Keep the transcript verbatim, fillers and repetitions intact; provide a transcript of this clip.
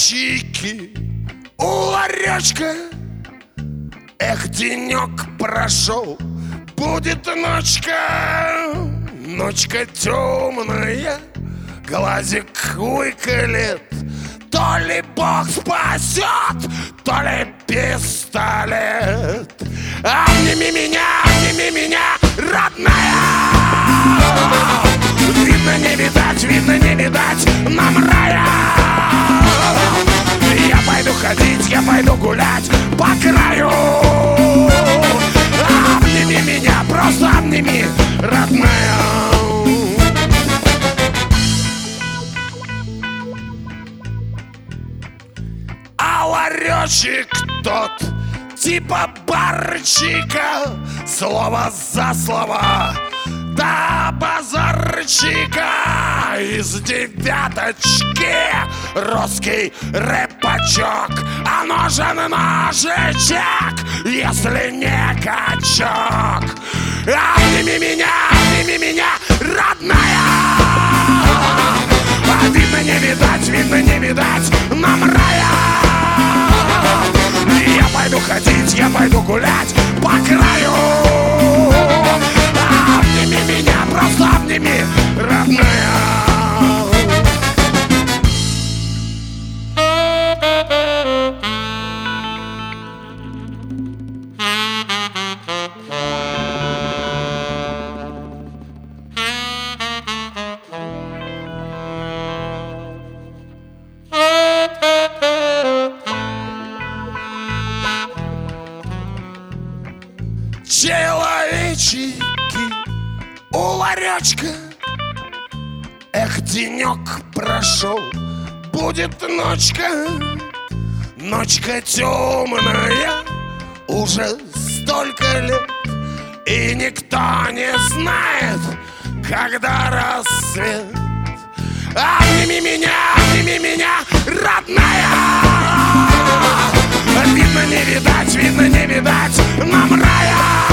чайки у ларечка. Эх, денек прошел, будет ночка, ночка темная, глазик выколет. То ли Бог спасет, то ли пистолет. Обними меня, обними меня, родная. Видно не видать, видно не видать нам рая. Я пойду ходить, я пойду гулять по краю. Обними меня, просто обними, родная. А ларечек тот, типа барчика, слово за слово, да базарчика. Из девяточки русский рэпачок, а нужен ножичек, если не качок. Обними меня, обними меня, родная. А видно не видать, видно не видать нам рая. Я пойду ходить, я пойду гулять по краю. Обними меня, просто обними, родная. Человечики у ларечка. Эх, денек прошел, будет ночка, ночка темная, уже столько лет, и никто не знает, когда рассвет. Обними меня, обними меня, родная. Видно не видать, видно не видать нам рая.